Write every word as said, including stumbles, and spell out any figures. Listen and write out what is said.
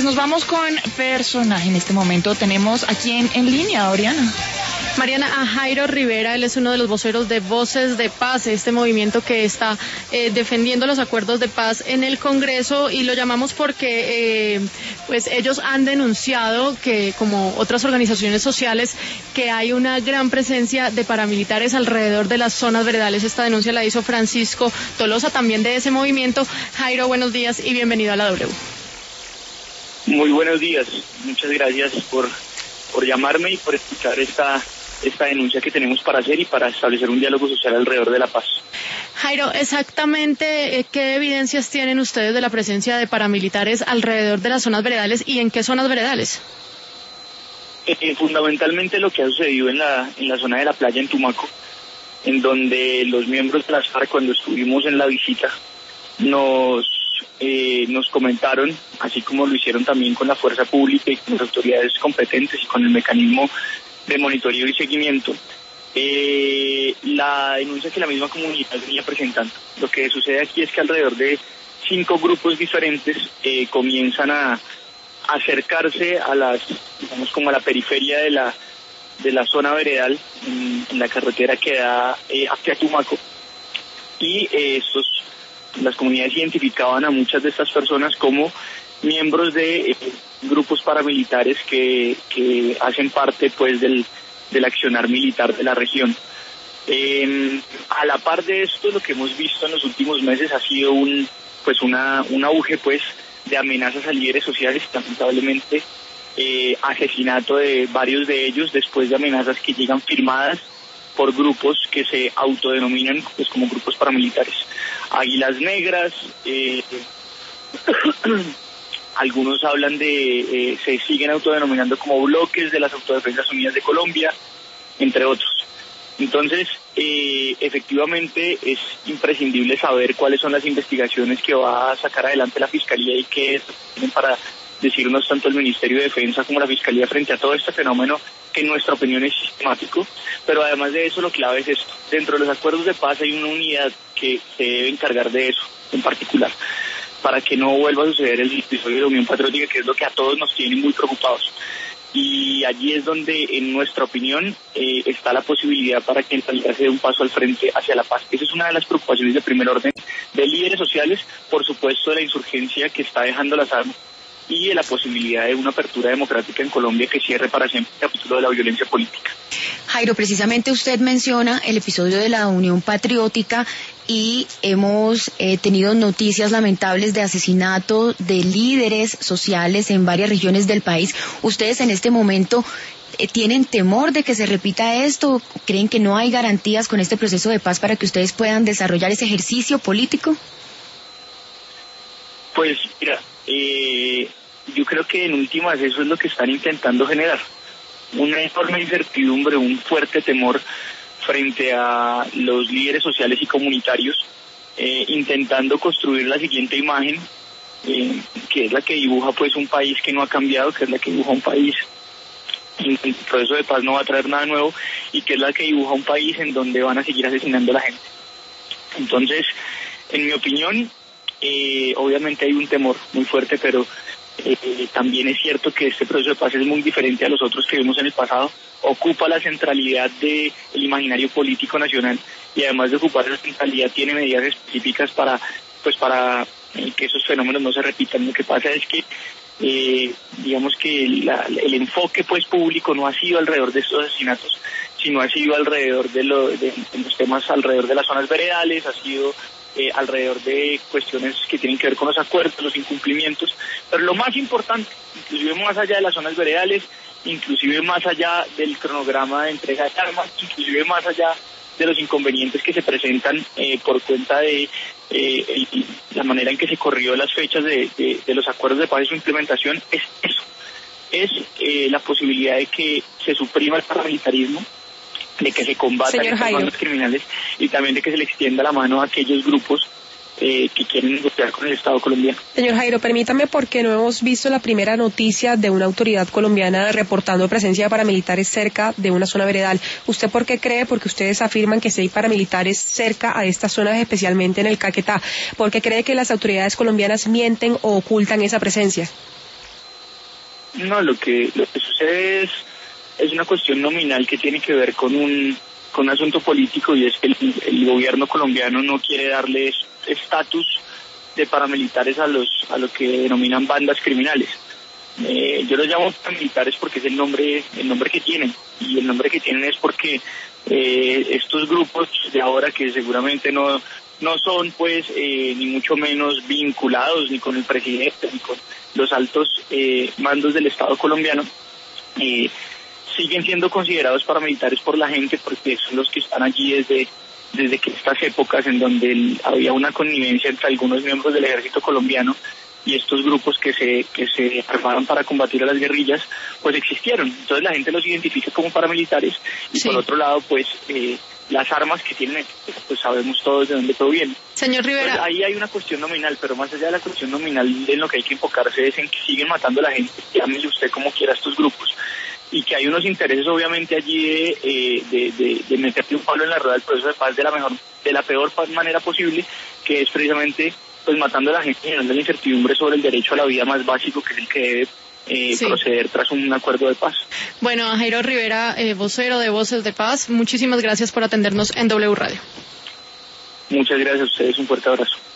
pues nos vamos con personaje. En este momento tenemos aquí en, en línea, Oriana. Mariana, a Jairo Rivera, él es uno de los voceros de Voces de Paz, este movimiento que está eh, defendiendo los acuerdos de paz en el Congreso, y lo llamamos porque eh, pues ellos han denunciado que, como otras organizaciones sociales, que hay una gran presencia de paramilitares alrededor de las zonas veredales. Esta denuncia la hizo Francisco Tolosa, también de ese movimiento. Jairo, buenos días y bienvenido a la W. Muy buenos días, muchas gracias por, por llamarme y por escuchar esta... esta denuncia que tenemos para hacer y para establecer un diálogo social alrededor de la paz. Jairo, exactamente eh, ¿qué evidencias tienen ustedes de la presencia de paramilitares alrededor de las zonas veredales y en qué zonas veredales? Eh, fundamentalmente lo que ha sucedido en la, en la zona de la playa en Tumaco, en donde los miembros de las FARC, cuando estuvimos en la visita, nos, eh, nos comentaron, así como lo hicieron también con la fuerza pública y con las autoridades competentes y con el mecanismo de monitoreo y seguimiento, eh, la denuncia que la misma comunidad venía presentando. Lo que sucede aquí es que alrededor de cinco grupos diferentes eh, comienzan a acercarse a las, digamos, como a la periferia de la de la zona veredal, en, en la carretera que da eh, hacia Tumaco, y eh, estos, las comunidades identificaban a muchas de estas personas como miembros de eh, grupos paramilitares que, que hacen parte pues del, del accionar militar de la región. Eh, a la par de esto, lo que hemos visto en los últimos meses ha sido un pues una un auge pues de amenazas a líderes sociales, lamentablemente eh, asesinato de varios de ellos después de amenazas que llegan firmadas por grupos que se autodenominan pues como grupos paramilitares. Águilas Negras, eh, algunos hablan de, eh, se siguen autodenominando como bloques de las Autodefensas Unidas de Colombia, entre otros. Entonces, eh, efectivamente es imprescindible saber cuáles son las investigaciones que va a sacar adelante la Fiscalía y qué tienen para decirnos tanto el Ministerio de Defensa como la Fiscalía frente a todo este fenómeno que en nuestra opinión es sistemático. Pero además de eso, lo clave es esto: dentro de los acuerdos de paz hay una unidad que se debe encargar de eso en particular, para que no vuelva a suceder el episodio de la Unión Patriótica, que es lo que a todos nos tiene muy preocupados. Y allí es donde, en nuestra opinión, eh, está la posibilidad para que en realidad se dé un paso al frente hacia la paz. Esa es una de las preocupaciones de primer orden de líderes sociales, por supuesto de la insurgencia que está dejando las armas y de la posibilidad de una apertura democrática en Colombia que cierre para siempre el capítulo de la violencia política. Jairo, precisamente usted menciona el episodio de la Unión Patriótica y hemos eh, tenido noticias lamentables de asesinato de líderes sociales en varias regiones del país. ¿Ustedes en este momento eh, tienen temor de que se repita esto? ¿Creen que no hay garantías con este proceso de paz para que ustedes puedan desarrollar ese ejercicio político? Pues mira, eh, yo creo que en últimas eso es lo que están intentando generar. Una enorme incertidumbre, un fuerte temor frente a los líderes sociales y comunitarios, eh, intentando construir la siguiente imagen, eh, que es la que dibuja pues un país que no ha cambiado, que es la que dibuja un país en el proceso de paz no va a traer nada nuevo, y que es la que dibuja un país en donde van a seguir asesinando a la gente. Entonces, en mi opinión, eh, obviamente hay un temor muy fuerte, pero Eh, también es cierto que este proceso de paz es muy diferente a los otros que vimos en el pasado. Ocupa la centralidad del imaginario político nacional, y además de ocupar esa centralidad tiene medidas específicas para pues para eh, que esos fenómenos no se repitan. Lo que pasa es que eh, digamos que la, el enfoque pues público no ha sido alrededor de estos asesinatos, sino ha sido alrededor de, lo, de, de los temas alrededor de las zonas veredales, ha sido Eh, alrededor de cuestiones que tienen que ver con los acuerdos, los incumplimientos, pero lo más importante, inclusive más allá de las zonas veredales, inclusive más allá del cronograma de entrega de armas, inclusive más allá de los inconvenientes que se presentan eh, por cuenta de eh, el, la manera en que se corrió las fechas de, de, de los acuerdos de paz y su implementación, es eso, es eh, la posibilidad de que se suprima el paramilitarismo, de que se combatan Señor estas bandas criminales, y también de que se le extienda la mano a aquellos grupos eh, que quieren negociar con el Estado colombiano. Señor Jairo, permítame, porque no hemos visto la primera noticia de una autoridad colombiana reportando presencia de paramilitares cerca de una zona veredal. ¿Usted por qué cree? Porque ustedes afirman que sí hay paramilitares cerca a estas zonas, especialmente en el Caquetá. ¿Por qué cree que las autoridades colombianas mienten o ocultan esa presencia? No, lo que lo que sucede es es una cuestión nominal que tiene que ver con un con un asunto político, y es que el, el gobierno colombiano no quiere darle estatus de paramilitares a los a lo que denominan bandas criminales. Eh, yo los llamo paramilitares porque es el nombre el nombre que tienen, y el nombre que tienen es porque eh, estos grupos de ahora, que seguramente no no son pues eh, ni mucho menos vinculados ni con el presidente ni con los altos eh, mandos del Estado colombiano, eh, siguen siendo considerados paramilitares por la gente, porque son los que están allí desde desde que estas épocas en donde el, había una connivencia entre algunos miembros del ejército colombiano y estos grupos que se que se armaban para combatir a las guerrillas, pues existieron. Entonces la gente los identifica como paramilitares, y sí, por otro lado, pues eh, las armas que tienen, pues sabemos todos de dónde provienen. Señor Rivera. Pues ahí hay una cuestión nominal, pero más allá de la cuestión nominal, en lo que hay que enfocarse es en que siguen matando a la gente, llámese usted como quiera a estos grupos, y que hay unos intereses obviamente allí de, eh, de, de, de meterle un palo en la rueda del proceso de paz de la mejor, de la peor manera posible, que es precisamente pues matando a la gente, generando la incertidumbre sobre el derecho a la vida más básico, que es el que debe eh, sí. proceder tras un acuerdo de paz. Bueno, a Jairo Rivera, eh, vocero de Voces de Paz, muchísimas gracias por atendernos en W Radio. Muchas gracias a ustedes, un fuerte abrazo.